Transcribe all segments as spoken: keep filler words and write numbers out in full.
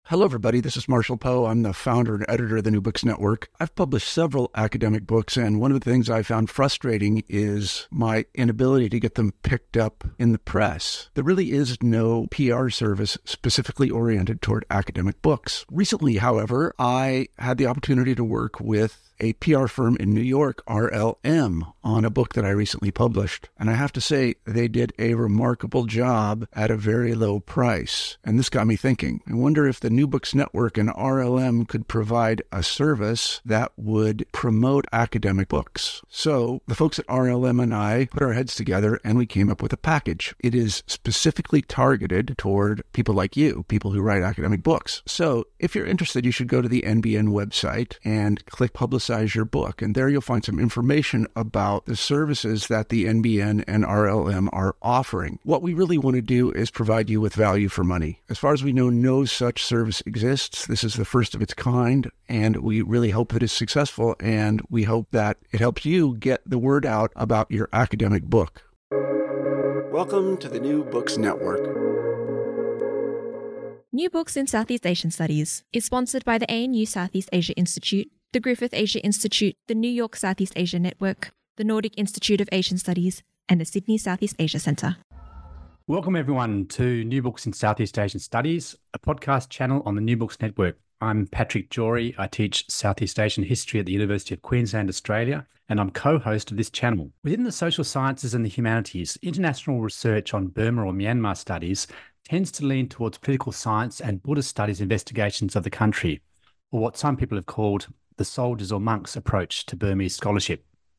Hello, everybody. This is Marshall Poe. I'm the founder and editor of the New Books Network. I've published several academic books, and one of the things I found frustrating is my inability to get them picked up in the press. There really is no P R service specifically oriented toward academic books. Recently, however, I had the opportunity to work with a P R firm in New York, R L M, on a book that I recently published. And I have to say, they did a remarkable job at a very low price. And this got me thinking. I wonder if the New Books Network and R L M could provide a service that would promote academic books. So the folks at R L M and I put our heads together and we came up with a package. It is specifically targeted toward people like you, people who write academic books. So if you're interested, you should go to the N B N website and click Publicize your book. And there you'll find some information about the services that the N B N and R L M are offering. What we really want to do is provide you with value for money. As far as we know, no such service exists. This is the first of its kind, and we really hope that it's successful, and we hope that it helps you get the word out about your academic book. Welcome to the New Books Network. New Books in Southeast Asian Studies is sponsored by the A N U Southeast Asia Institute, the Griffith Asia Institute, the New York Southeast Asia Network, the Nordic Institute of Asian Studies, and the Sydney Southeast Asia Centre. Welcome everyone to New Books in Southeast Asian Studies, a podcast channel on the New Books Network. I'm Patrick Jory. I teach Southeast Asian history at the University of Queensland, Australia, and I'm co-host of this channel. Within the social sciences and the humanities, international research on Burma or Myanmar studies tends to lean towards political science and Buddhist studies investigations of the country, or what some people have called the soldiers or monks approach to Burmese scholarship.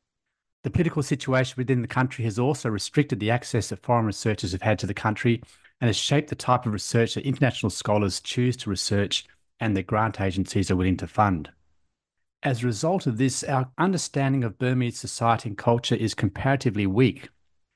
The political situation within the country has also restricted the access that foreign researchers have had to the country and has shaped the type of research that international scholars choose to research and that grant agencies are willing to fund. As a result of this, our understanding of Burmese society and culture is comparatively weak.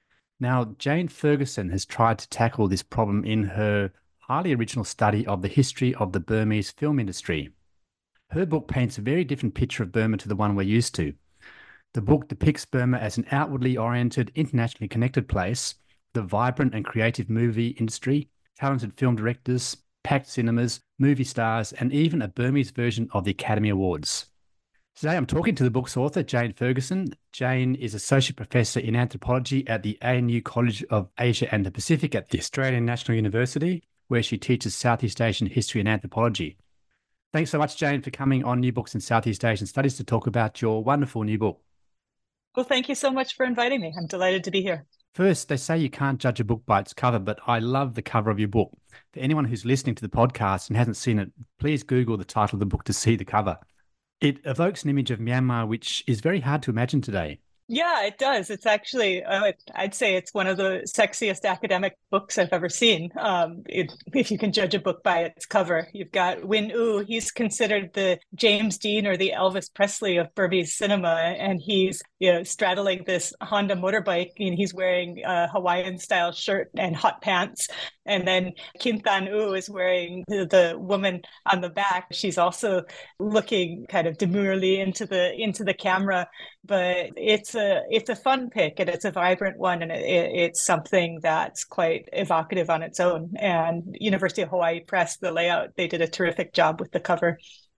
Now, Jane Ferguson has tried to tackle this problem in her highly original study of the history of the Burmese film industry. Her book paints a very different picture of Burma to the one we're used to. The book depicts Burma as an outwardly oriented, internationally connected place, the vibrant and creative movie industry, talented film directors, packed cinemas, movie stars, and even a Burmese version of the Academy Awards. Today I'm talking to the book's author, Jane Ferguson. Jane is Associate Professor in Anthropology at the A N U College of Asia and the Pacific at the Australian National University, where she teaches Southeast Asian history and anthropology. Thanks so much, Jane, for coming on New Books in Southeast Asian Studies to talk about your wonderful new book. Well, thank you so much for inviting me. I'm delighted to be here. First, they say you can't judge a book by its cover, but I love the cover of your book. For anyone who's listening to the podcast and hasn't seen it, please Google the title of the book to see the cover. It evokes an image of Myanmar, which is very hard to imagine today. Yeah, it does. It's actually, uh, I'd say it's one of the sexiest academic books I've ever seen. Um, it, if you can judge a book by its cover, you've got Win Oo. He's considered the James Dean or the Elvis Presley of Burmese cinema, and he's you know straddling this Honda motorbike, and he's wearing a Hawaiian-style shirt and hot pants. And then Kim Than Oo is wearing the, the woman on the back. She's also looking kind of demurely into the into the camera, but it's a it's a fun pick and it's a vibrant one, and it, it's something that's quite evocative on its own. And University of Hawaii Press, the layout, they did a terrific job with the cover.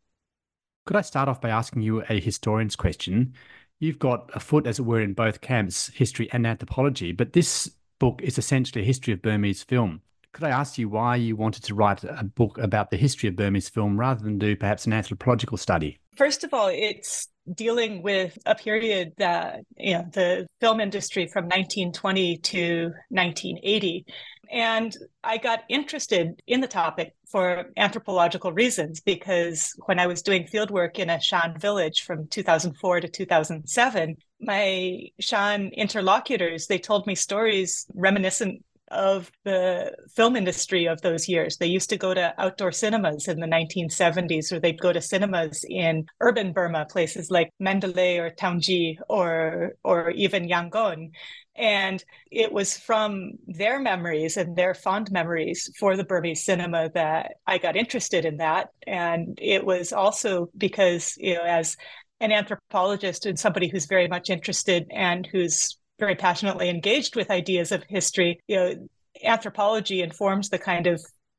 Could I start off by asking you a historian's question? You've got a foot, as it were, in both camps, history and anthropology, but this book is essentially a history of Burmese film. Could I ask you why you wanted to write a book about the history of Burmese film rather than do perhaps an anthropological study? First of all, it's dealing with a period that, you know, the film industry from nineteen twenty to nineteen eighty. And I got interested in the topic for anthropological reasons, because when I was doing fieldwork in a Shan village from two thousand four to two thousand seven, my Shan interlocutors, they told me stories reminiscent of the film industry of those years. They used to go to outdoor cinemas in the nineteen seventies, or they'd go to cinemas in urban Burma, places like Mandalay or Taungji or or even Yangon. And it was from their memories and their fond memories for the Burmese cinema that I got interested in that. And it was also because, you know, as an anthropologist and somebody who's very much interested and who's very passionately engaged with ideas of history, you know, anthropology informs the kind of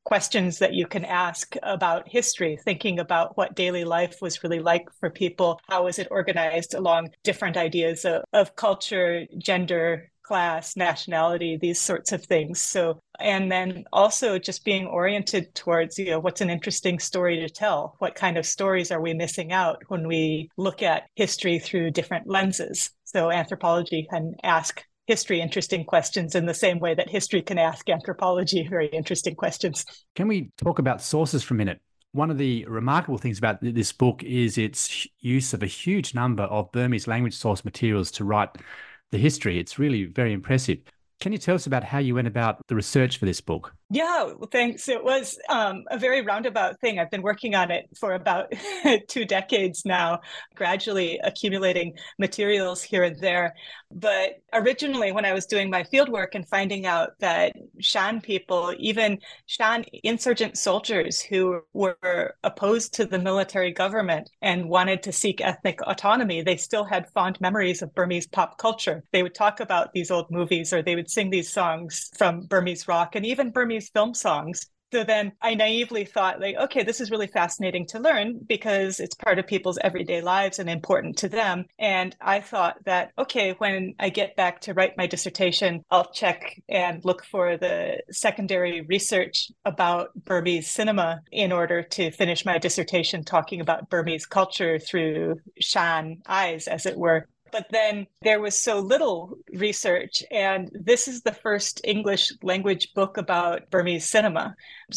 questions that you can ask about history, thinking about what daily life was really like for people. How was it organized along different ideas of, of culture, gender, class, nationality, these sorts of things. So, and then also just being oriented towards, you know, what's an interesting story to tell? What kind of stories are we missing out when we look at history through different lenses? So anthropology can ask history interesting questions in the same way that history can ask anthropology very interesting questions. Can we talk about sources for a minute? One of the remarkable things about this book is its use of a huge number of Burmese language source materials to write the history. It's really very impressive. Can you tell us about how you went about the research for this book? Yeah, well, thanks. It was um, a very roundabout thing. I've been working on it for about two decades now, gradually accumulating materials here and there. But originally, when I was doing my fieldwork and finding out that Shan people, even Shan insurgent soldiers who were opposed to the military government and wanted to seek ethnic autonomy, they still had fond memories of Burmese pop culture. They would talk about these old movies, or they would sing these songs from Burmese rock and even Burmese film songs. So then I naively thought, like, okay, this is really fascinating to learn because it's part of people's everyday lives and important to them. And I thought that, okay, when I get back to write my dissertation, I'll check and look for the secondary research about Burmese cinema in order to finish my dissertation talking about Burmese culture through Shan eyes, as it were. But then there was so little research, and this is the first English language book about Burmese cinema.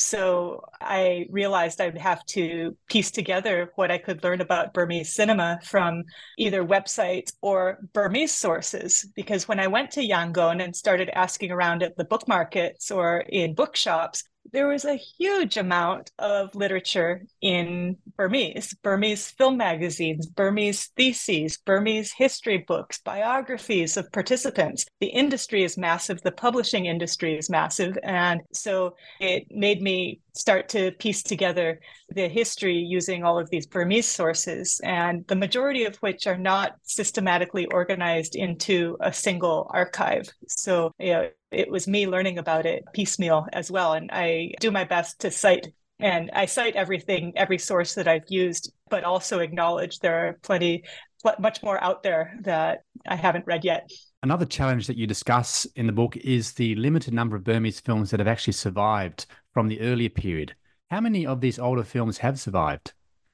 So I realized I'd have to piece together what I could learn about Burmese cinema from either websites or Burmese sources. Because when I went to Yangon and started asking around at the book markets or in bookshops, there was a huge amount of literature in Burmese, Burmese film magazines, Burmese theses, Burmese history books, biographies of participants. The industry is massive. The publishing industry is massive. And so it made me start to piece together the history using all of these Burmese sources, and the majority of which are not systematically organized into a single archive. So, you know, it was me learning about it piecemeal as well. And I do my best to cite, and I cite everything, every source that I've used, but also acknowledge there are plenty, much more out there that I haven't read yet. Another challenge that you discuss in the book is the limited number of Burmese films that have actually survived from the earlier period. How many of these older films have survived?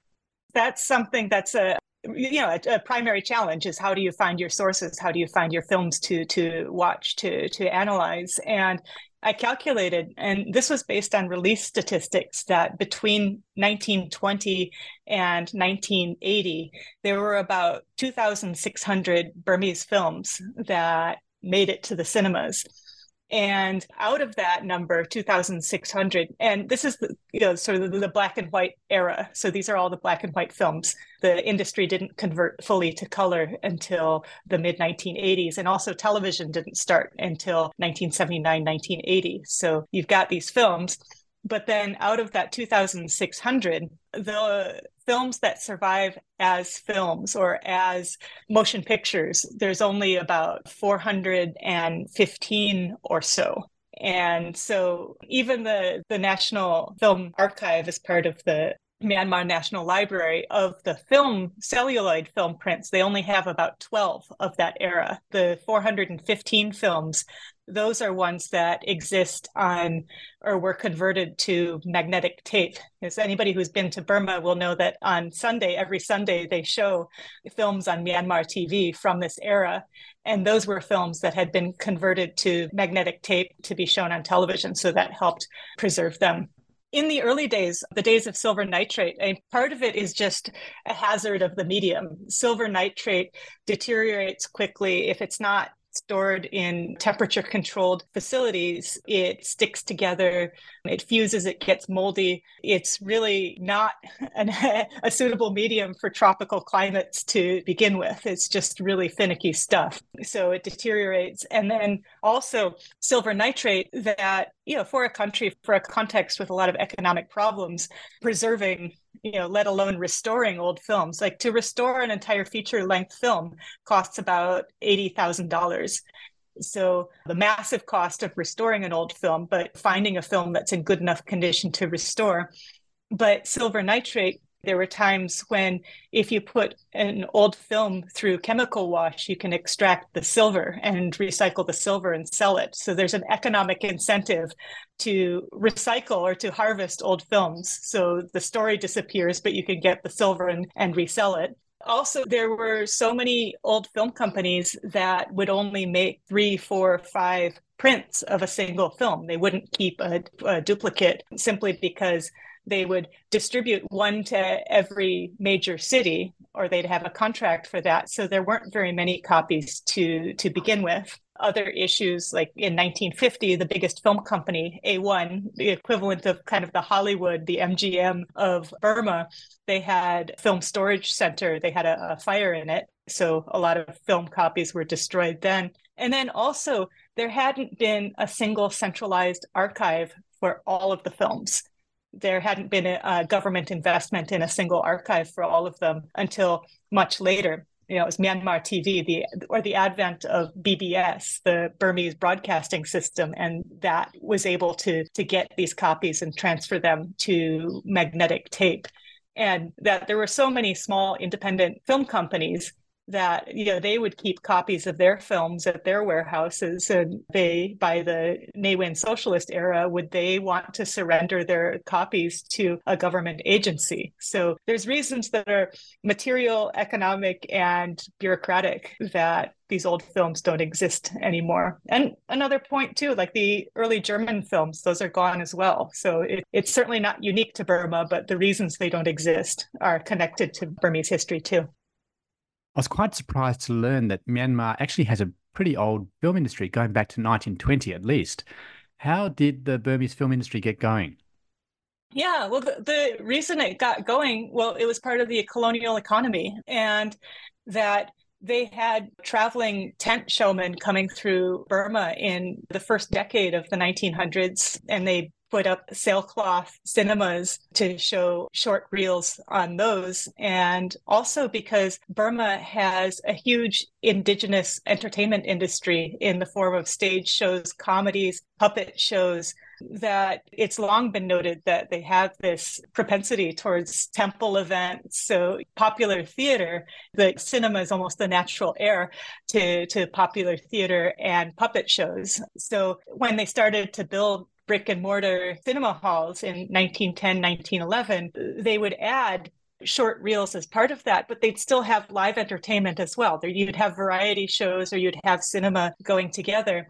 That's something that's a you know a, a primary challenge, is how do you find your sources? How do you find your films to to watch, to to analyze? And I calculated, and this was based on release statistics, that between nineteen twenty and nineteen eighty, there were about two thousand six hundred Burmese films that made it to the cinemas. And out of that number, two thousand six hundred, and this is the, you know, sort of the, the black and white era. So these are all the black and white films. The industry didn't convert fully to color until the mid nineteen eighties. And also television didn't start until nineteen seventy-nine, nineteen eighty. So you've got these films. But then out of that two thousand six hundred, the films that survive as films or as motion pictures, there's only about four hundred fifteen or so. And so even the, the National Film Archive, as part of the Myanmar National Library, of the film, celluloid film prints, they only have about twelve of that era. The four hundred fifteen films, those are ones that exist on or were converted to magnetic tape. Because anybody who's been to Burma will know that on Sunday, every Sunday, they show films on Myanmar T V from this era. And those were films that had been converted to magnetic tape to be shown on television. So that helped preserve them. In the early days, the days of silver nitrate, a part of it is just a hazard of the medium. Silver nitrate deteriorates quickly if it's not stored in temperature controlled facilities. It sticks together, it fuses, it gets moldy. It's really not an, a suitable medium for tropical climates to begin with. It's just really finicky stuff. So it deteriorates. And then also silver nitrate, that, you know, for a country, for a context with a lot of economic problems, preserving, you know, let alone restoring old films. Like to restore an entire feature length film costs about eighty thousand dollars. So the massive cost of restoring an old film, but finding a film that's in good enough condition to restore. But silver nitrate, there were times when if you put an old film through chemical wash, you can extract the silver and recycle the silver and sell it. So there's an economic incentive to recycle or to harvest old films. So the story disappears, but you can get the silver and, and resell it. Also, there were so many old film companies that would only make three, four, five prints of a single film. They wouldn't keep a, a duplicate simply because they would distribute one to every major city, or they'd have a contract for that. So there weren't very many copies to, to begin with. Other issues, like in nineteen fifty, the biggest film company, A one, the equivalent of kind of the Hollywood, the M G M of Burma, they had a film storage center. They had a, a fire in it. So a lot of film copies were destroyed then. And then also, there hadn't been a single centralized archive for all of the films. There hadn't been a, a government investment in a single archive for all of them until much later. You know, it was Myanmar T V, the or the advent of B B S, the Burmese broadcasting system, and that was able to to get these copies and transfer them to magnetic tape. And that there were so many small independent film companies that, you know, they would keep copies of their films at their warehouses, and they, by the Ne Win socialist era, would they want to surrender their copies to a government agency? So there's reasons that are material, economic, and bureaucratic that these old films don't exist anymore. And another point too, like the early German films, those are gone as well. So it, it's certainly not unique to Burma, but the reasons they don't exist are connected to Burmese history too. I was quite surprised to learn that Myanmar actually has a pretty old film industry going back to nineteen twenty at least. How did the Burmese film industry get going? Yeah, well, the, the reason it got going, well, it was part of the colonial economy, and that they had traveling tent showmen coming through Burma in the first decade of the nineteen hundreds, and they put up sailcloth cinemas to show short reels on those. And also because Burma has a huge indigenous entertainment industry in the form of stage shows, comedies, puppet shows, that it's long been noted that they have this propensity towards temple events. So popular theater, the cinema is almost the natural heir to, to popular theater and puppet shows. So when they started to build brick and mortar cinema halls in nineteen ten, nineteen eleven, they would add short reels as part of that, but they'd still have live entertainment as well. There, you'd have variety shows or you'd have cinema going together.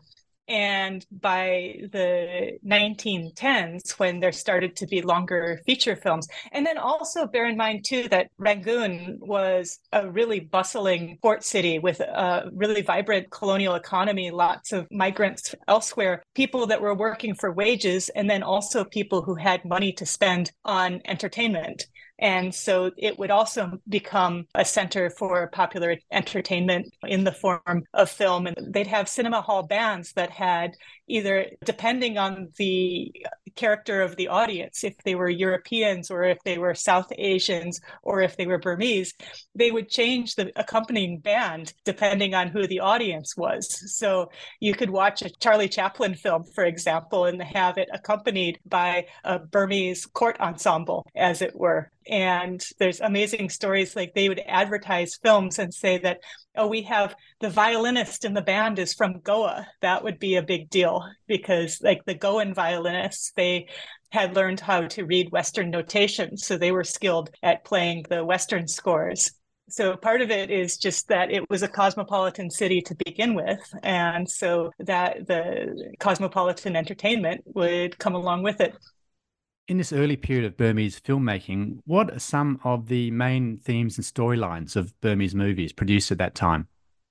And by the nineteen tens, when there started to be longer feature films, and then also bear in mind too that Rangoon was a really bustling port city with a really vibrant colonial economy, lots of migrants elsewhere, people that were working for wages, and then also people who had money to spend on entertainment. And so it would also become a center for popular entertainment in the form of film. And they'd have cinema hall bands that had either, depending on the character of the audience, if they were Europeans or if they were South Asians or if they were Burmese, they would change the accompanying band depending on who the audience was. So you could watch a Charlie Chaplin film, for example, and have it accompanied by a Burmese court ensemble, as it were. And there's amazing stories, like they would advertise films and say that, oh, we have the violinist in the band is from Goa. That would be a big deal because like the Goan violinists, they had learned how to read Western notation. So they were skilled at playing the Western scores. So part of it is just that it was a cosmopolitan city to begin with. And so that the cosmopolitan entertainment would come along with it. In this early period of Burmese filmmaking, what are some of the main themes and storylines of Burmese movies produced at that time?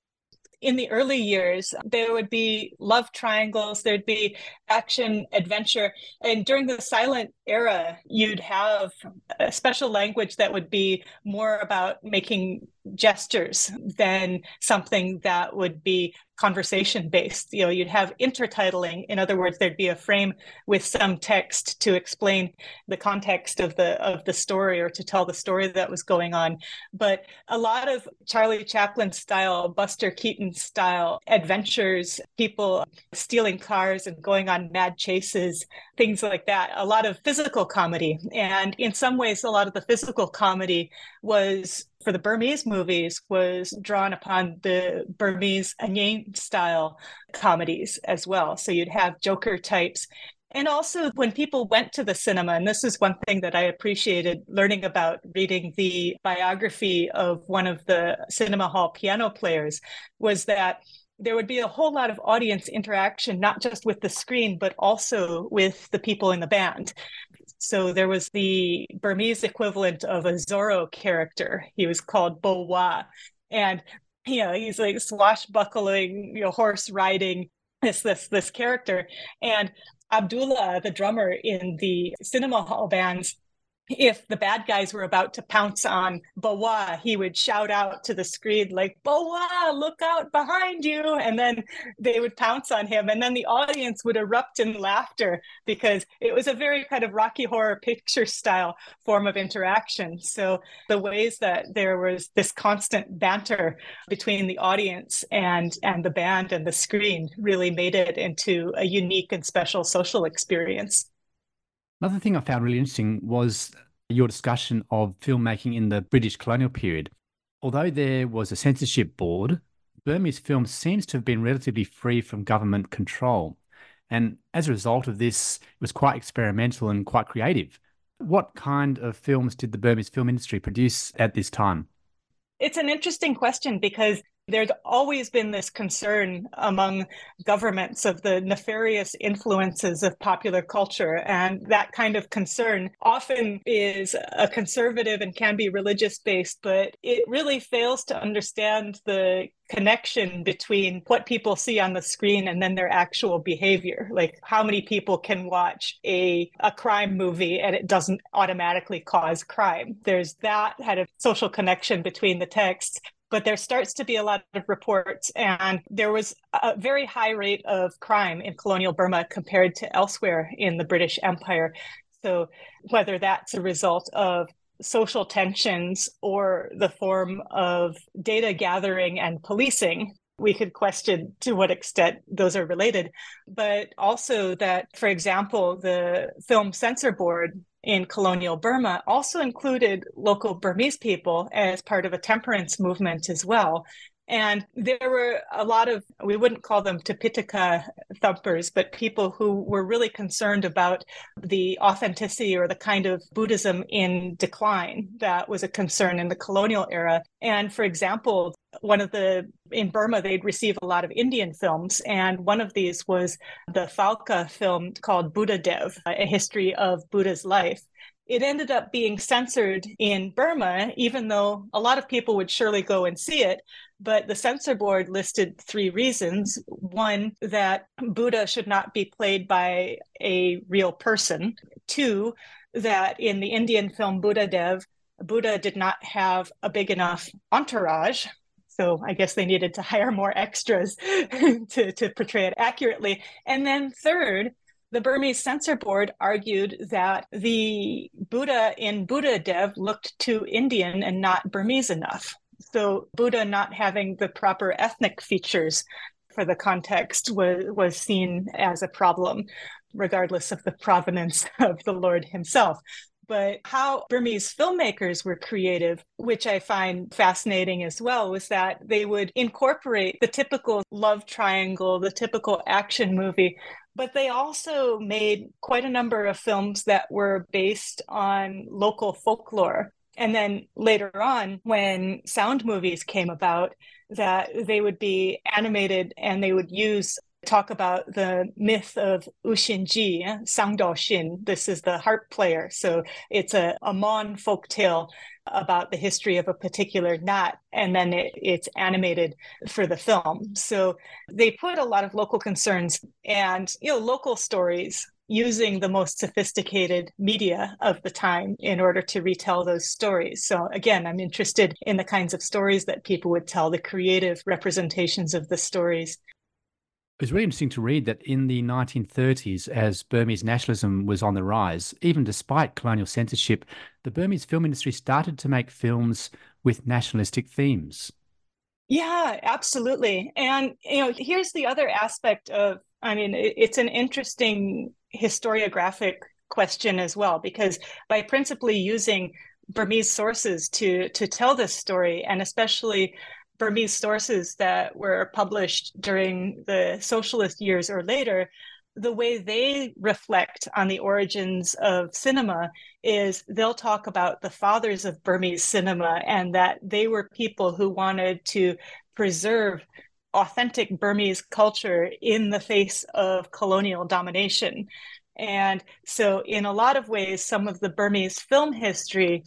In the early years, there would be love triangles, there'd be action, adventure. And during the silent era, you'd have a special language that would be more about making gestures than something that would be conversation based. You know, you'd have intertitling. In other words, there'd be a frame with some text to explain the context of the of the story or to tell the story that was going on. But a lot of Charlie Chaplin style, Buster Keaton style adventures, people stealing cars and going on mad chases, things like that. A lot of physical comedy. And in some ways, a lot of the physical comedy was, for the Burmese movies, was drawn upon the Burmese Anyang style comedies as well. So you'd have Joker types. And also when people went to the cinema, and this is one thing that I appreciated learning about reading the biography of one of the cinema hall piano players, was that there would be a whole lot of audience interaction, not just with the screen, but also with the people in the band. So there was the Burmese equivalent of a Zorro character. He was called Bo Wa. And, you know, he's like swashbuckling, you know, horse riding this, this, this character. And Abdullah, the drummer in the cinema hall bands, if the bad guys were about to pounce on Bawa, he would shout out to the screen like, Bawa, look out behind you. And then they would pounce on him. And then the audience would erupt in laughter because it was a very kind of Rocky Horror Picture style form of interaction. So the ways that there was this constant banter between the audience and, and the band and the screen really made it into a unique and special social experience. Another thing I found really interesting was your discussion of filmmaking in the British colonial period. Although there was a censorship board, Burmese film seems to have been relatively free from government control. And as a result of this, it was quite experimental and quite creative. What kind of films did the Burmese film industry produce at this time? It's an interesting question because there's always been this concern among governments of the nefarious influences of popular culture. And that kind of concern often is a conservative and can be religious-based, but it really fails to understand the connection between what people see on the screen and then their actual behavior. Like how many people can watch a, a crime movie and it doesn't automatically cause crime. There's that kind of social connection between the texts. But there starts to be a lot of reports, and there was a very high rate of crime in colonial Burma compared to elsewhere in the British Empire. So whether that's a result of social tensions or the form of data gathering and policing, we could question to what extent those are related. But also that, for example, the Film Censor Board in colonial Burma also included local Burmese people as part of a temperance movement as well. And there were a lot of, we wouldn't call them Tipitaka thumpers, but people who were really concerned about the authenticity or the kind of Buddhism in decline that was a concern in the colonial era. And for example, one of the, in Burma, they'd receive a lot of Indian films. And one of these was the Phalka film called Buddha Dev, a history of Buddha's life. It ended up being censored in Burma, even though a lot of people would surely go and see it. But the censor board listed three reasons. One, that Buddha should not be played by a real person. Two, that in the Indian film Buddha Dev, Buddha did not have a big enough entourage. So I guess they needed to hire more extras to, to portray it accurately. And then third, the Burmese censor board argued that the Buddha in Buddha Dev looked too Indian and not Burmese enough. So Buddha not having the proper ethnic features for the context was, was seen as a problem, regardless of the provenance of the Lord himself. But how Burmese filmmakers were creative, which I find fascinating as well, was that they would incorporate the typical love triangle, the typical action movie, but they also made quite a number of films that were based on local folklore. And then later on, when sound movies came about, that they would be animated and they would use talk about the myth of Ushinji, Sangdo Shin. This is the harp player. So it's a, a Mon folk tale about the history of a particular knot, and then it, it's animated for the film. So they put a lot of local concerns and, you know, local stories. using the most sophisticated media of the time in order to retell those stories. So again, I'm interested in the kinds of stories that people would tell, the creative representations of the stories. It was really interesting to read that in the nineteen thirties, as Burmese nationalism was on the rise, even despite colonial censorship, the Burmese film industry started to make films with nationalistic themes. Yeah, absolutely. And, you know, here's the other aspect of, I mean, it's an interesting historiographic question as well, because by principally using Burmese sources to to tell this story, and especially Burmese sources that were published during the socialist years or later, the way they reflect on the origins of cinema is they'll talk about the fathers of Burmese cinema and that they were people who wanted to preserve authentic Burmese culture in the face of colonial domination. And so in a lot of ways, some of the Burmese film history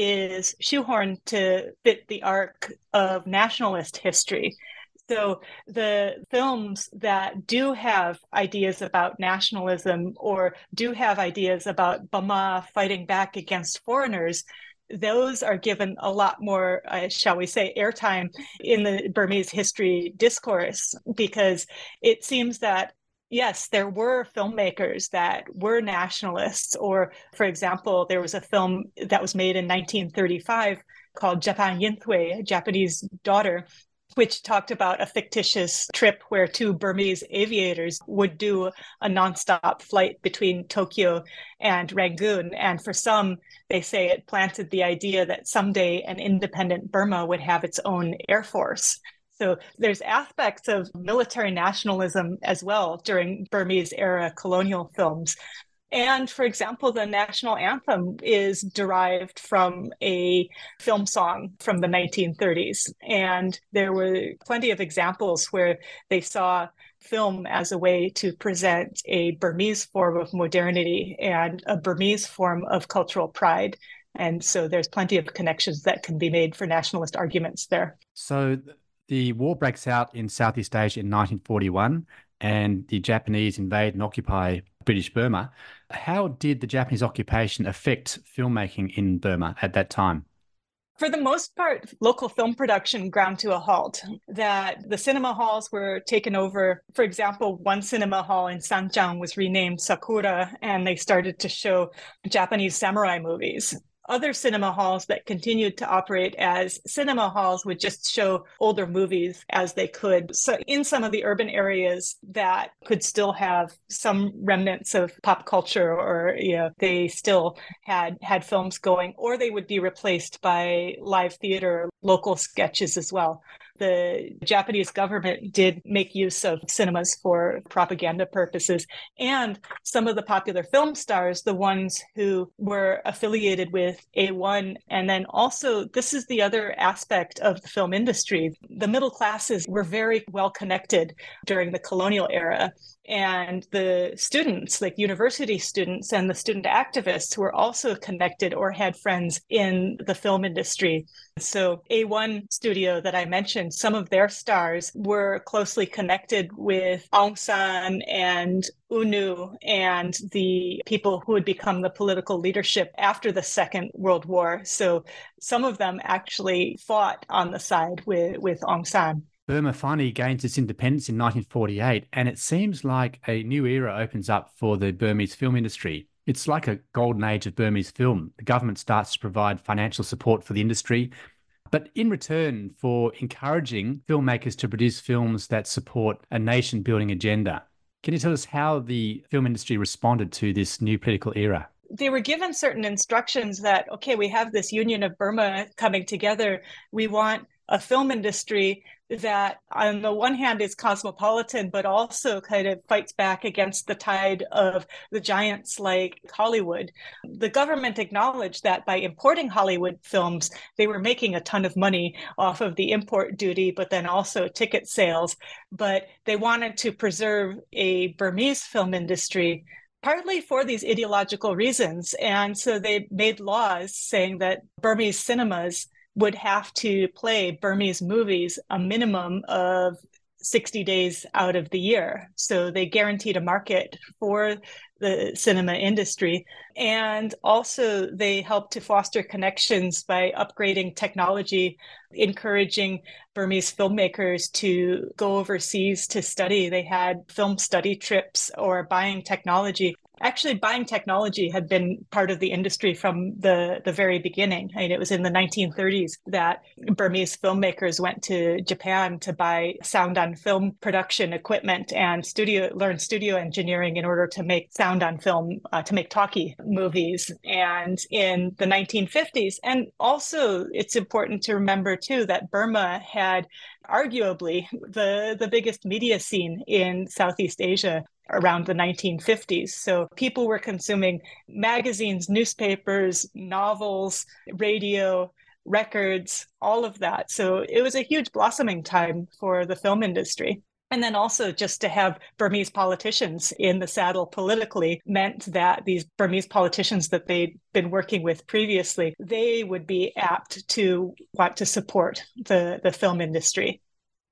is shoehorned to fit the arc of nationalist history. So the films that do have ideas about nationalism or do have ideas about Burma fighting back against foreigners, those are given a lot more, uh, shall we say, airtime in the Burmese history discourse, because it seems that yes, there were filmmakers that were nationalists. Or, for example, there was a film that was made in nineteen thirty-five called Japan Yinthue, a Japanese daughter, which talked about a fictitious trip where two Burmese aviators would do a nonstop flight between Tokyo and Rangoon. And for some, they say it planted the idea that someday an independent Burma would have its own air force. So there's aspects of military nationalism as well during Burmese era colonial films. And for example, the national anthem is derived from a film song from the nineteen thirties. And there were plenty of examples where they saw film as a way to present a Burmese form of modernity and a Burmese form of cultural pride. And so there's plenty of connections that can be made for nationalist arguments there. So the war breaks out in Southeast Asia in nineteen forty-one, and the Japanese invade and occupy British Burma. How did the Japanese occupation affect filmmaking in Burma at that time? For the most part, local film production ground to a halt. That the cinema halls were taken over. For example, one cinema hall in Sanjiang was renamed Sakura, and they started to show Japanese samurai movies. Other cinema halls that continued to operate as cinema halls would just show older movies as they could. So in some of the urban areas that could still have some remnants of pop culture, or you know, they still had had films going, or they would be replaced by live theater, local sketches as well. The Japanese government did make use of cinemas for propaganda purposes. And some of the popular film stars, the ones who were affiliated with A one, and then also, this is the other aspect of the film industry, the middle classes were very well connected during the colonial era. And the students, like university students and the student activists, were also connected or had friends in the film industry. So A one studio that I mentioned, some of their stars were closely connected with Aung San and U N U and the people who would become the political leadership after the Second World War. So some of them actually fought on the side with, with Aung San. Burma finally gains its independence in nineteen forty-eight, and it seems like a new era opens up for the Burmese film industry. It's like a golden age of Burmese film. The government starts to provide financial support for the industry, but in return for encouraging filmmakers to produce films that support a nation-building agenda. Can you tell us how the film industry responded to this new political era? They were given certain instructions that, okay, we have this Union of Burma coming together. We want a film industry that on the one hand is cosmopolitan, but also kind of fights back against the tide of the giants like Hollywood. The government acknowledged that by importing Hollywood films, they were making a ton of money off of the import duty, but then also ticket sales. But they wanted to preserve a Burmese film industry partly for these ideological reasons. And so they made laws saying that Burmese cinemas would have to play Burmese movies a minimum of sixty days out of the year. So they guaranteed a market for the cinema industry. And also they helped to foster connections by upgrading technology, encouraging Burmese filmmakers to go overseas to study. They had film study trips or buying technology. Actually, buying technology had been part of the industry from the, the very beginning. I mean, it was in the nineteen thirties that Burmese filmmakers went to Japan to buy sound on film production equipment and studio learn studio engineering in order to make sound on film, uh, to make talkie movies. And in the nineteen fifties, and also it's important to remember too that Burma had arguably the, the biggest media scene in Southeast Asia around the nineteen fifties. So people were consuming magazines, newspapers, novels, radio, records, all of that. So it was a huge blossoming time for the film industry. And then also just to have Burmese politicians in the saddle politically meant that these Burmese politicians that they'd been working with previously, they would be apt to want to support the, the film industry.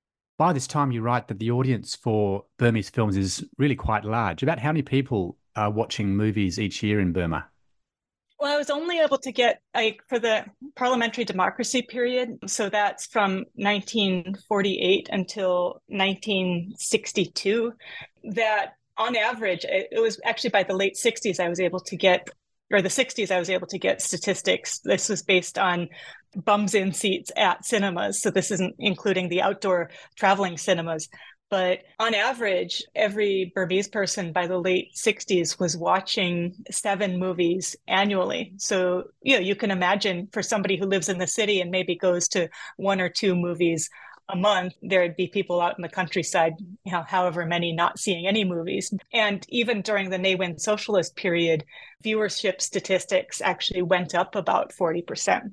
By this time, you write that the audience for Burmese films is really quite large. About how many people are watching movies each year in Burma? Well, I was only able to get, like, for the parliamentary democracy period, so that's from nineteen forty-eight until nineteen sixty-two, that on average, it was actually by the late sixties I was able to get, or the sixties I was able to get statistics. This was based on bums in seats at cinemas. So this isn't including the outdoor traveling cinemas. But on average, every Burmese person by the late sixties was watching seven movies annually. So, you know, you can imagine for somebody who lives in the city and maybe goes to one or two movies a month, there'd be people out in the countryside, you know, however many not seeing any movies. And even during the Ne Win socialist period, viewership statistics actually went up about forty percent.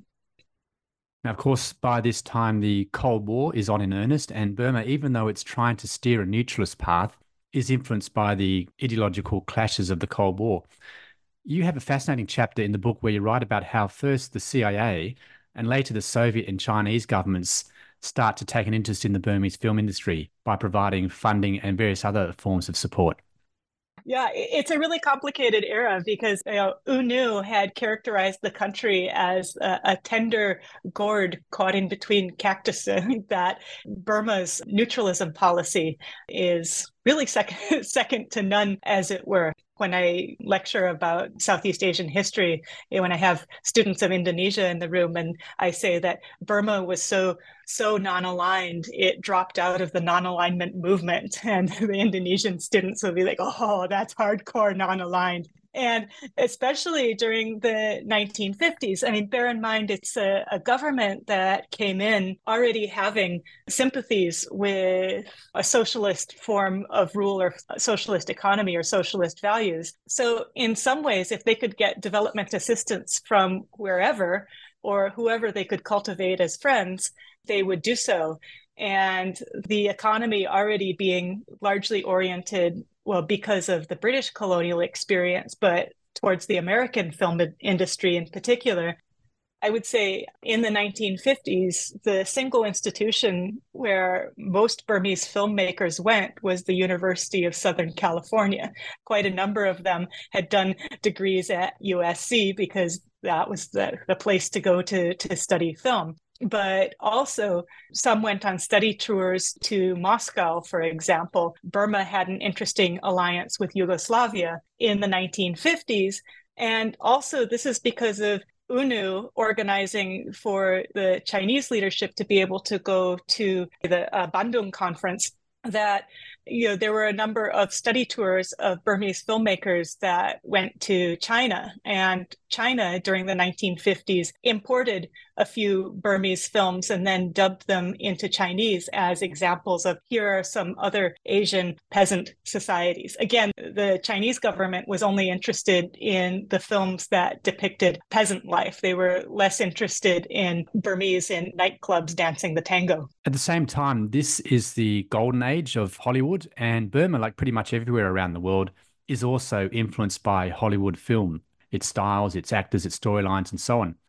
Now, of course, by this time, the Cold War is on in earnest, and Burma, even though it's trying to steer a neutralist path, is influenced by the ideological clashes of the Cold War. You have a fascinating chapter in the book where you write about how first the C I A and later the Soviet and Chinese governments start to take an interest in the Burmese film industry by providing funding and various other forms of support. Yeah, it's a really complicated era because, you know, U N U had characterized the country as a, a tender gourd caught in between cactus, that Burma's neutralism policy is really second, second to none, as it were. When I lecture about Southeast Asian history, when I have students of Indonesia in the room and I say that Burma was so, so non-aligned, it dropped out of the non-alignment movement. And the Indonesian students will be like, oh, that's hardcore non-aligned. And especially during the nineteen fifties, I mean, bear in mind, it's a, a government that came in already having sympathies with a socialist form of rule or socialist economy or socialist values. So in some ways, if they could get development assistance from wherever or whoever they could cultivate as friends, they would do so. And the economy already being largely oriented, well, because of the British colonial experience, but towards the American film industry in particular, I would say in the nineteen fifties, the single institution where most Burmese filmmakers went was the University of Southern California. Quite a number of them had done degrees at U S C because that was the, the place to go to, to study film. But also some went on study tours to Moscow, for example. Burma had an interesting alliance with Yugoslavia in the nineteen fifties. And also this is because of U N U organizing for the Chinese leadership to be able to go to the uh, Bandung conference, that, you know, there were a number of study tours of Burmese filmmakers that went to China. And China during the nineteen fifties imported a few Burmese films and then dubbed them into Chinese as examples of, here are some other Asian peasant societies. Again, the Chinese government was only interested in the films that depicted peasant life. They were less interested in Burmese in nightclubs dancing the tango. At the same time, this is the golden age of Hollywood, and Burma, like pretty much everywhere around the world, is also influenced by Hollywood film, its styles, its actors, its storylines, and so on.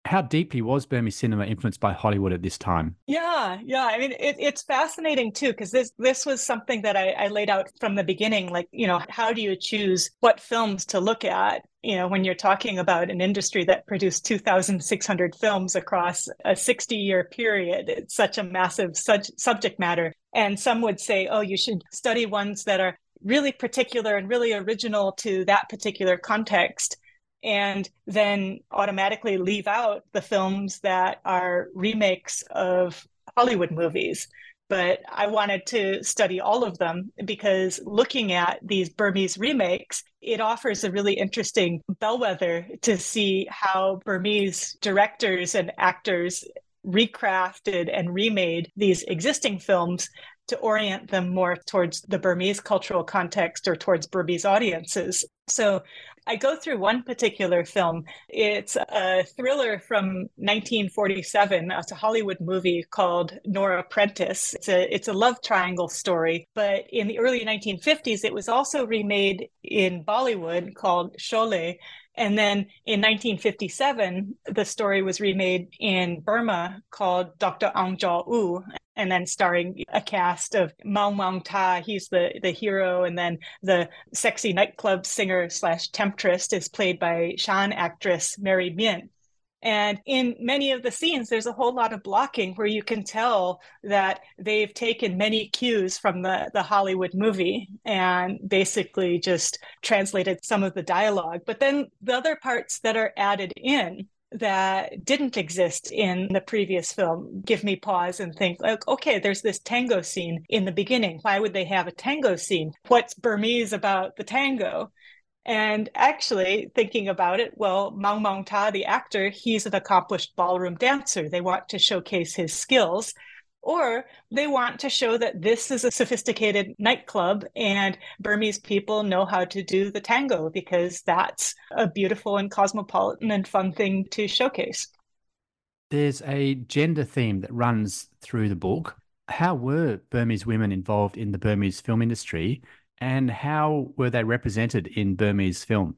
How deeply was Burmese cinema influenced by Hollywood at this time? Yeah, yeah. I mean, it, it's fascinating too, because this this was something that I, I laid out from the beginning. Like, you know, how do you choose what films to look at? You know, when you're talking about an industry that produced two thousand six hundred films across a sixty-year period, it's such a massive such subject matter. And some would say, oh, you should study ones that are really particular and really original to that particular context, and then automatically leave out the films that are remakes of Hollywood movies. But I wanted to study all of them because looking at these Burmese remakes, it offers a really interesting bellwether to see how Burmese directors and actors recrafted and remade these existing films to orient them more towards the Burmese cultural context or towards Burmese audiences. So I go through one particular film. It's a thriller from nineteen forty-seven. It's a Hollywood movie called Nora Prentice. It's a, it's a love triangle story. But in the early nineteen fifties, it was also remade in Bollywood called Sholay. And then in nineteen fifty-seven, the story was remade in Burma called Doctor Aung Jaw-oo, and then starring a cast of Maung Maung Ta, he's the, the hero, and then the sexy nightclub singer slash temptress is played by Shan actress Mary Min. And in many of the scenes, there's a whole lot of blocking where you can tell that they've taken many cues from the, the Hollywood movie and basically just translated some of the dialogue. But then the other parts that are added in that didn't exist in the previous film give me pause and think, like, okay, there's this tango scene in the beginning. Why would they have a tango scene? What's Burmese about the tango? And actually, thinking about it, well, Maung Maung Ta, the actor, he's an accomplished ballroom dancer. They want to showcase his skills, or they want to show that this is a sophisticated nightclub and Burmese people know how to do the tango because that's a beautiful and cosmopolitan and fun thing to showcase. There's a gender theme that runs through the book. How were Burmese women involved in the Burmese film industry? And how were they represented in Burmese film?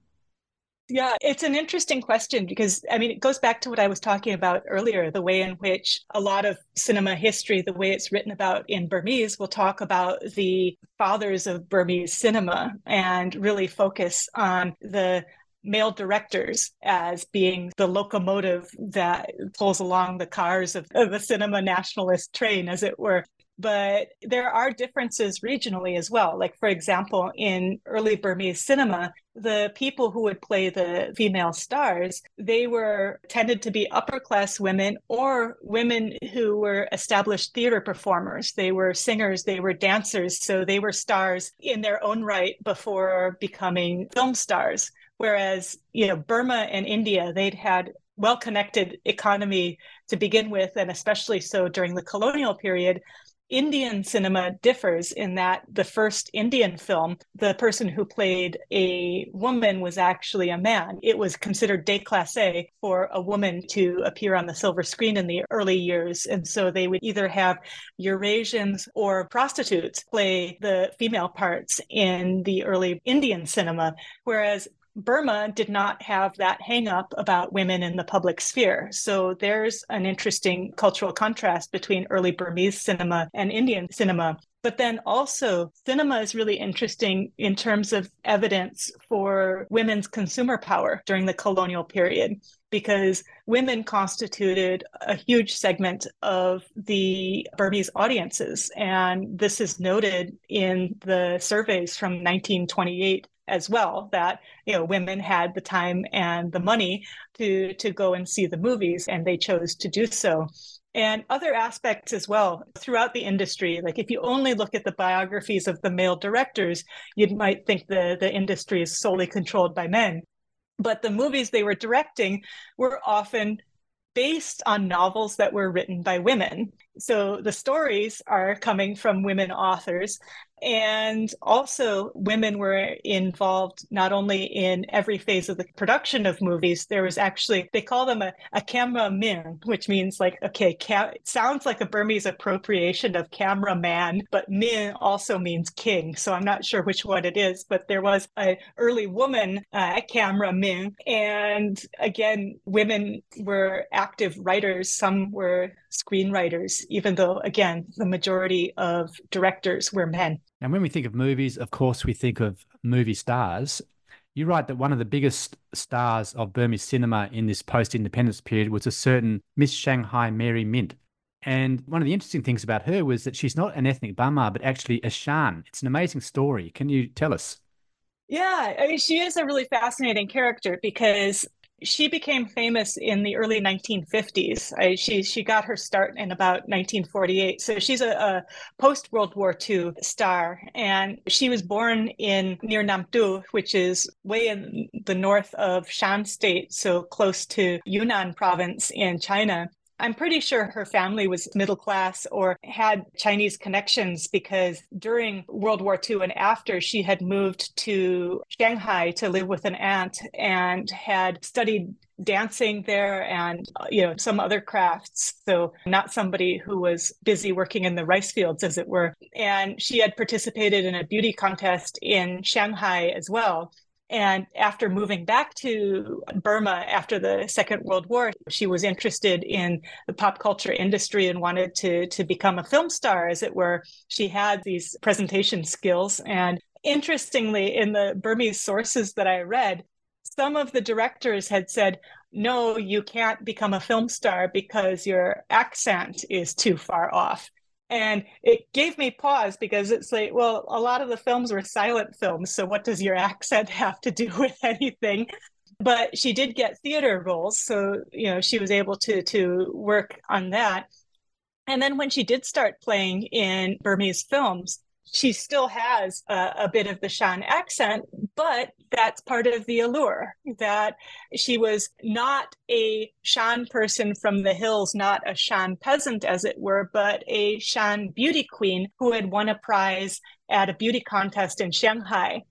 Yeah, it's an interesting question because, I mean, it goes back to what I was talking about earlier, the way in which a lot of cinema history, the way it's written about in Burmese, will talk about the fathers of Burmese cinema and really focus on the male directors as being the locomotive that pulls along the cars of, of the cinema nationalist train, as it were. But there are differences regionally as well. Like, for example, in early Burmese cinema, the people who would play the female stars, they were tended to be upper class women or women who were established theater performers. They were singers, they were dancers, so they were stars in their own right before becoming film stars. Whereas, you know, Burma and India, they'd had well-connected economy to begin with, and especially so during the colonial period. Indian cinema differs in that the first Indian film, the person who played a woman was actually a man. It was considered déclassé for a woman to appear on the silver screen in the early years. And so they would either have Eurasians or prostitutes play the female parts in the early Indian cinema, whereas Burma did not have that hang up about women in the public sphere. So there's an interesting cultural contrast between early Burmese cinema and Indian cinema. But then also, cinema is really interesting in terms of evidence for women's consumer power during the colonial period, because women constituted a huge segment of the Burmese audiences. And this is noted in the surveys from nineteen twenty-eight as well, that, you know, women had the time and the money to, to go and see the movies, and they chose to do so. And other aspects as well throughout the industry. Like, if you only look at the biographies of the male directors, you might think the, the industry is solely controlled by men. But the movies they were directing were often based on novels that were written by women. So the stories are coming from women authors, And also, women were involved not only in every phase of the production of movies, there was actually, they call them a, a camera min, which means like, okay, ca- it sounds like a Burmese appropriation of cameraman, but min also means king. So I'm not sure which one it is, but there was an early woman uh, camera min. And again, women were active writers. Some were screenwriters, even though, again, the majority of directors were men. And when we think of movies, of course, we think of movie stars. You write that one of the biggest stars of Burmese cinema in this post-independence period was a certain Miss Shanghai Mary Mint. And one of the interesting things about her was that she's not an ethnic Bama, but actually a Shan. It's an amazing story. Can you tell us? Yeah, I mean, she is a really fascinating character because she became famous in the early nineteen fifties. I, she she got her start in about nineteen forty-eight. So she's a, a post-World War Two star. And she was born in near Namtu, which is way in the north of Shan State, so close to Yunnan province in China. I'm pretty sure her family was middle class or had Chinese connections because during World War Two and after, she had moved to Shanghai to live with an aunt and had studied dancing there and, you know, some other crafts. So not somebody who was busy working in the rice fields, as it were. And she had participated in a beauty contest in Shanghai as well. And after moving back to Burma after the Second World War, she was interested in the pop culture industry and wanted to, to become a film star, as it were. She had these presentation skills. And interestingly, in the Burmese sources that I read, some of the directors had said, no, you can't become a film star because your accent is too far off. And it gave me pause because it's like, well, a lot of the films were silent films. So what does your accent have to do with anything? But she did get theater roles. So, you know, she was able to, to work on that. And then when she did start playing in Burmese films, she still has a, a bit of the Shan accent, but that's part of the allure, that she was not a Shan person from the hills, not a Shan peasant, as it were, but a Shan beauty queen who had won a prize at a beauty contest in Shanghai.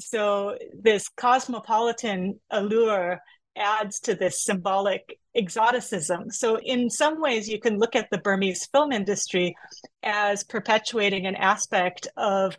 So this cosmopolitan allure adds to this symbolic exoticism. So in some ways, you can look at the Burmese film industry as perpetuating an aspect of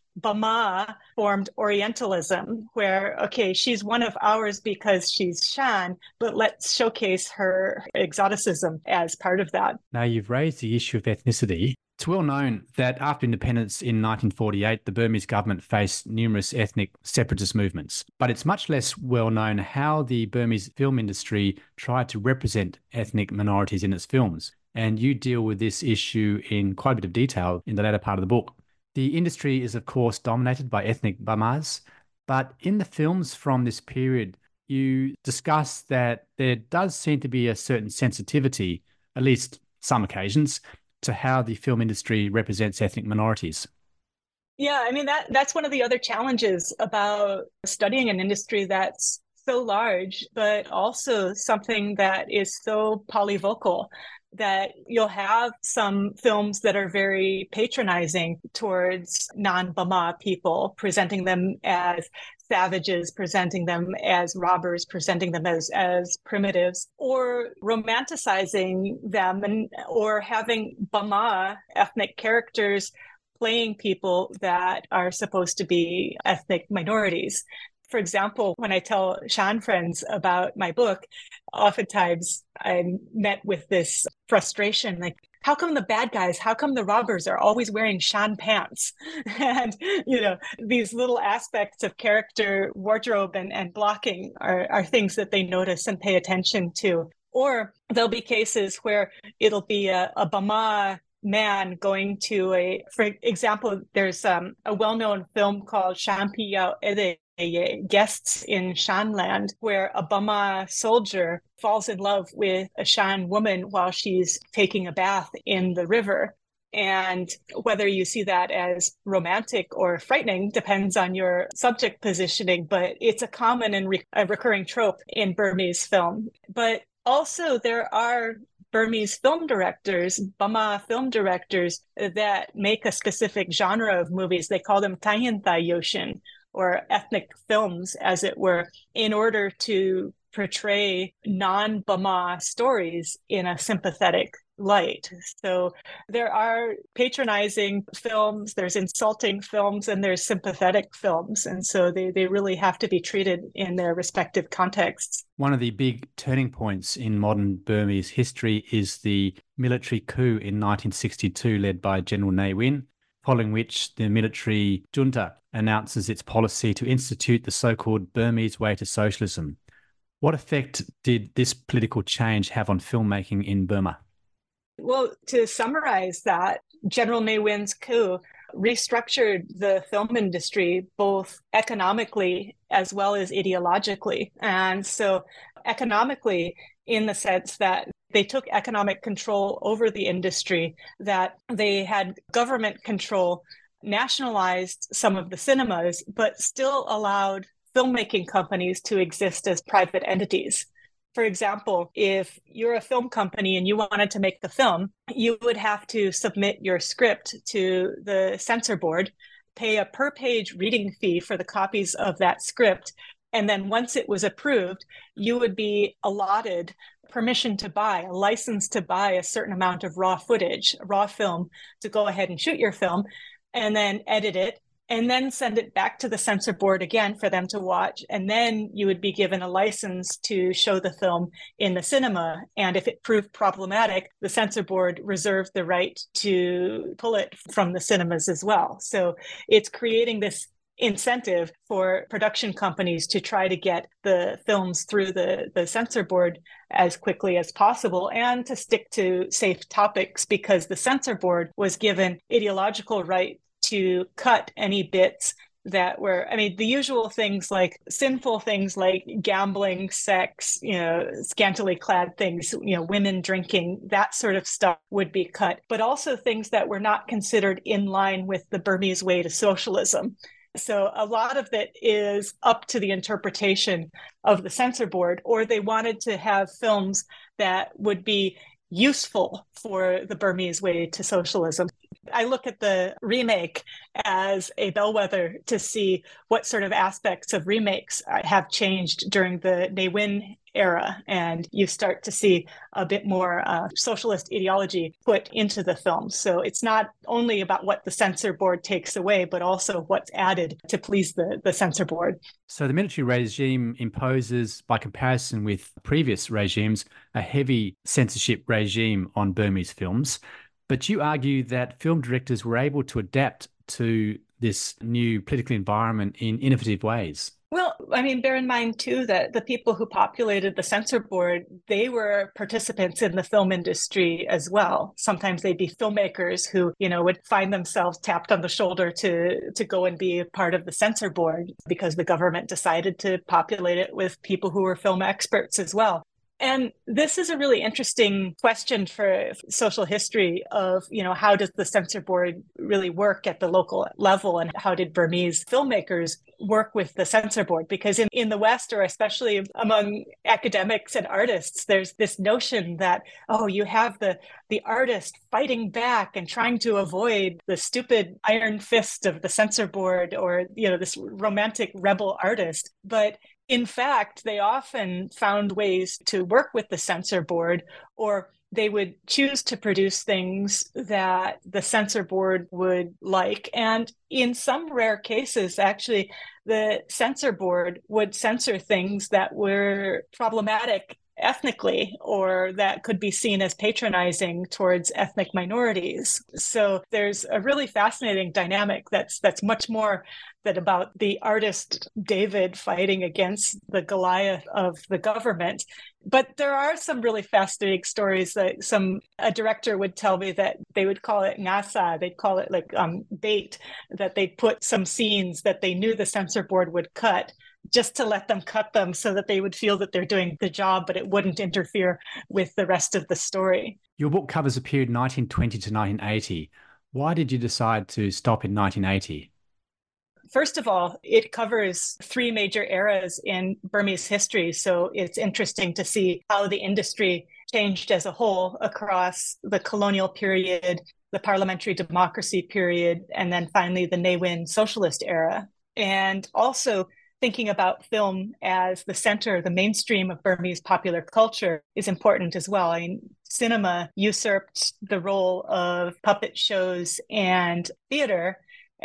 Bama formed Orientalism, where, okay, she's one of ours because she's Shan, but let's showcase her exoticism as part of that. Now, you've raised the issue of ethnicity. It's well known that after independence in nineteen forty-eight, the Burmese government faced numerous ethnic separatist movements. But it's much less well known how the Burmese film industry tried to represent ethnic minorities in its films. And you deal with this issue in quite a bit of detail in the latter part of the book. The industry is, of course, dominated by ethnic Bamas. But in the films from this period, you discuss that there does seem to be a certain sensitivity, at least some occasions, to how the film industry represents ethnic minorities. Yeah, I mean, that that's one of the other challenges about studying an industry that's so large, but also something that is so polyvocal, that you'll have some films that are very patronizing towards non-Bama people, presenting them as savages, presenting them as robbers, presenting them as, as primitives, or romanticizing them, and or having Bama ethnic characters playing people that are supposed to be ethnic minorities. For example, when I tell Shan friends about my book, oftentimes I'm met with this frustration, like, how come the bad guys, how come the robbers are always wearing Shan pants? And, you know, these little aspects of character wardrobe and, and blocking are, are things that they notice and pay attention to. Or there'll be cases where it'll be a, a Bama man going to a, for example, there's um, a well-known film called Shampi Yao Ede, Guests in Shanland, where a Bama soldier falls in love with a Shan woman while she's taking a bath in the river. And whether you see that as romantic or frightening depends on your subject positioning, but it's a common and re- a recurring trope in Burmese film. But also there are Burmese film directors, Bama film directors that make a specific genre of movies. They call them Tayinta Yoshin, or ethnic films, as it were, in order to portray non-Bama stories in a sympathetic light. So there are patronizing films, there's insulting films, and there's sympathetic films. And so they, they really have to be treated in their respective contexts. One of the big turning points in modern Burmese history is the military coup in nineteen sixty-two led by General Ne Win, following which the military junta announces its policy to institute the so-called Burmese way to socialism. What effect did this political change have on filmmaking in Burma? Well, to summarize that, General Ne Win's coup restructured the film industry both economically as well as ideologically. And so economically, in the sense that they took economic control over the industry, that they had government control, nationalized some of the cinemas, but still allowed filmmaking companies to exist as private entities. For example, if you're a film company and you wanted to make the film, you would have to submit your script to the censor board, pay a per page reading fee for the copies of that script. And then once it was approved, you would be allotted permission to buy, a license to buy a certain amount of raw footage, raw film, to go ahead and shoot your film and then edit it, and then send it back to the censor board again for them to watch. And then you would be given a license to show the film in the cinema. And if it proved problematic, the censor board reserved the right to pull it from the cinemas as well. So it's creating this incentive for production companies to try to get the films through the, the censor board as quickly as possible and to stick to safe topics, because the censor board was given ideological right to cut any bits that were, I mean, the usual things like sinful things like gambling, sex, you know, scantily clad things, you know, women drinking, that sort of stuff would be cut, but also things that were not considered in line with the Burmese way to socialism. So a lot of it is up to the interpretation of the censor board, or they wanted to have films that would be useful for the Burmese way to socialism. I look at the remake as a bellwether to see what sort of aspects of remakes have changed during the Ne Win era. And you start to see a bit more uh, socialist ideology put into the film. So it's not only about what the censor board takes away, but also what's added to please the, the censor board. So the military regime imposes, by comparison with previous regimes, a heavy censorship regime on Burmese films. But you argue that film directors were able to adapt to this new political environment in innovative ways. Well, I mean, bear in mind, too, that the people who populated the censor board, they were participants in the film industry as well. Sometimes they'd be filmmakers who, you know, would find themselves tapped on the shoulder to, to go and be a part of the censor board because the government decided to populate it with people who were film experts as well. And this is a really interesting question for social history of, you know, how does the censor board really work at the local level, and how did Burmese filmmakers work with the censor board? Because in, in the West, or especially among academics and artists, there's this notion that, oh, you have the, the artist fighting back and trying to avoid the stupid iron fist of the censor board, or, you know, this romantic rebel artist. But in fact, they often found ways to work with the censor board, or they would choose to produce things that the censor board would like. And in some rare cases, actually, the censor board would censor things that were problematic ethnically, or that could be seen as patronizing towards ethnic minorities. So there's a really fascinating dynamic that's that's much more than about the artist David fighting against the Goliath of the government. But there are some really fascinating stories that some a director would tell me that they would call it ngasa, they'd call it like um, bait, that they'd put some scenes that they knew the censor board would cut, just to let them cut them so that they would feel that they're doing the job, but it wouldn't interfere with the rest of the story. Your book covers a period nineteen twenty to nineteen eighty. Why did you decide to stop in nineteen eighty? First of all, it covers three major eras in Burmese history. So it's interesting to see how the industry changed as a whole across the colonial period, the parliamentary democracy period, and then finally the Ne Win socialist era. And also thinking about film as the center, the mainstream of Burmese popular culture is important as well. I mean, cinema usurped the role of puppet shows and theater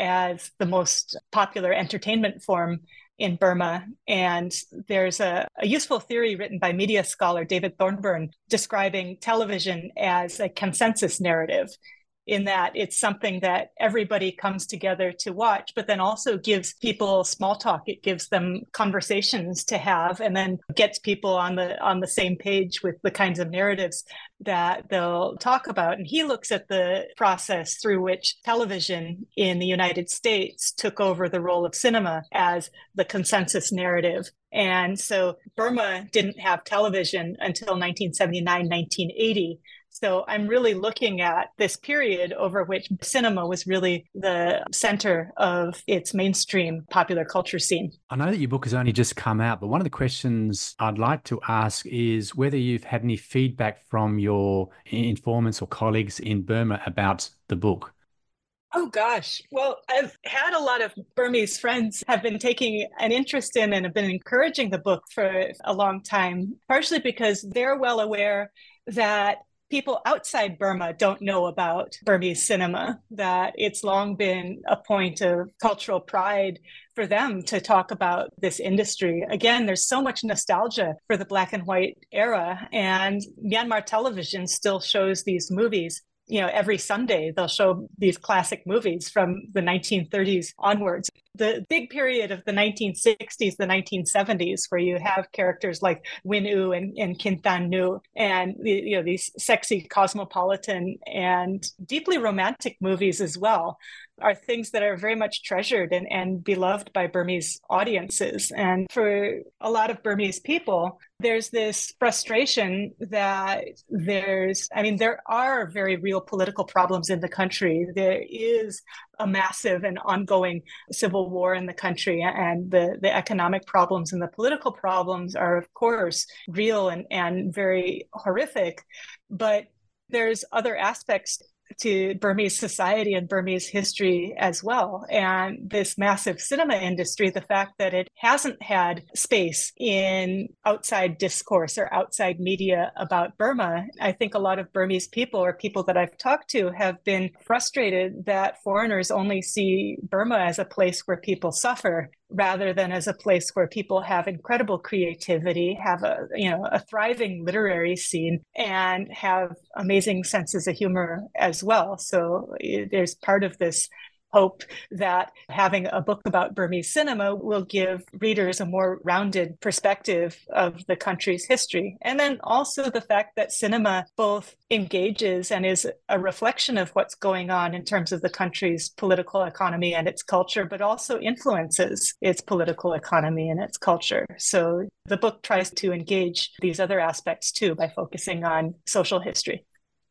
as the most popular entertainment form in Burma. And there's a, a useful theory written by media scholar David Thornburn describing television as a consensus narrative, in that it's something that everybody comes together to watch, but then also gives people small talk. It gives them conversations to have, and then gets people on the on the same page with the kinds of narratives that they'll talk about. And he looks at the process through which television in the United States took over the role of cinema as the consensus narrative. And so Burma didn't have television until nineteen seventy-nine, nineteen eighty. So I'm really looking at this period over which cinema was really the center of its mainstream popular culture scene. I know that your book has only just come out, but one of the questions I'd like to ask is whether you've had any feedback from your informants or colleagues in Burma about the book. Oh, gosh. Well, I've had a lot of Burmese friends have been taking an interest in and have been encouraging the book for a long time, partially because they're well aware that people outside Burma don't know about Burmese cinema, that it's long been a point of cultural pride for them to talk about this industry. Again, there's so much nostalgia for the black and white era, and Myanmar television still shows these movies. You know, every Sunday they'll show these classic movies from the nineteen thirties onwards. The big period of the nineteen sixties, the nineteen seventies, where you have characters like Win U and, and Kintan Nu, and you know, these sexy cosmopolitan and deeply romantic movies as well, are things that are very much treasured and, and beloved by Burmese audiences. And for a lot of Burmese people, there's this frustration that there's, I mean, there are very real political problems in the country. There is a massive and ongoing civil war in the country, and the, the economic problems and the political problems are, of course, real and, and very horrific. But there's other aspects to Burmese society and Burmese history as well. And this massive cinema industry, the fact that it hasn't had space in outside discourse or outside media about Burma, I think a lot of Burmese people or people that I've talked to have been frustrated that foreigners only see Burma as a place where people suffer, rather than as a place where people have incredible creativity, have a, you know, a thriving literary scene, and have amazing senses of humor as well. So there's part of this hope that having a book about Burmese cinema will give readers a more rounded perspective of the country's history. And then also the fact that cinema both engages and is a reflection of what's going on in terms of the country's political economy and its culture, but also influences its political economy and its culture. So the book tries to engage these other aspects too by focusing on social history.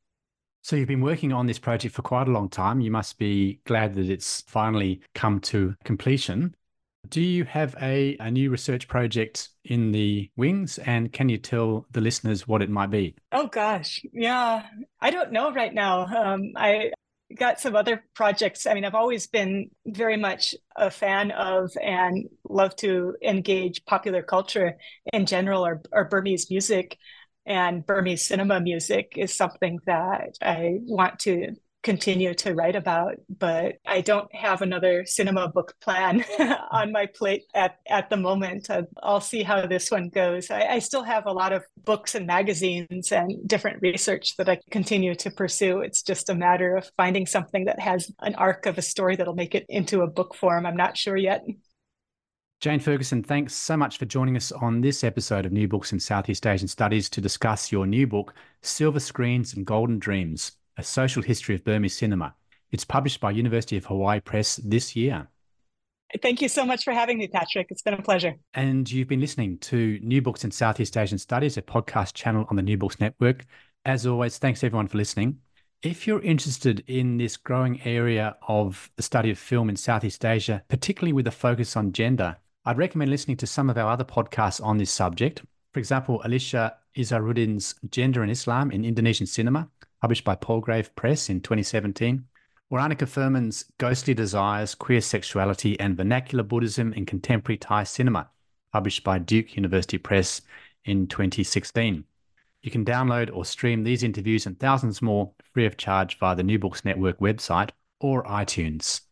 So you've been working on this project for quite a long time. You must be glad that it's finally come to completion. Do you have a, a new research project in the wings, and can you tell the listeners what it might be? Oh, gosh. Yeah, I don't know right now. Um, I got some other projects. I mean, I've always been very much a fan of and love to engage popular culture in general, or, or Burmese music. And Burmese cinema music is something that I want to continue to write about, but I don't have another cinema book plan on my plate at, at the moment. I'll see how this one goes. I, I still have a lot of books and magazines and different research that I continue to pursue. It's just a matter of finding something that has an arc of a story that'll make it into a book form. I'm not sure yet. Jane Ferguson, thanks so much for joining us on this episode of New Books in Southeast Asian Studies to discuss your new book, Silver Screens and Golden Dreams, A Social History of Burmese Cinema. It's published by University of Hawaii Press this year. Thank you so much for having me, Patrick. It's been a pleasure. And you've been listening to New Books in Southeast Asian Studies, a podcast channel on the New Books Network. As always, thanks everyone for listening. If you're interested in this growing area of the study of film in Southeast Asia, particularly with a focus on gender, I'd recommend listening to some of our other podcasts on this subject. For example, Alicia Izharuddin's Gender and Islam in Indonesian Cinema, published by Palgrave Press in twenty seventeen, or Annika Furman's Ghostly Desires, Queer Sexuality and Vernacular Buddhism in Contemporary Thai Cinema, published by Duke University Press in twenty sixteen. You can download or stream these interviews and thousands more free of charge via the New Books Network website or iTunes.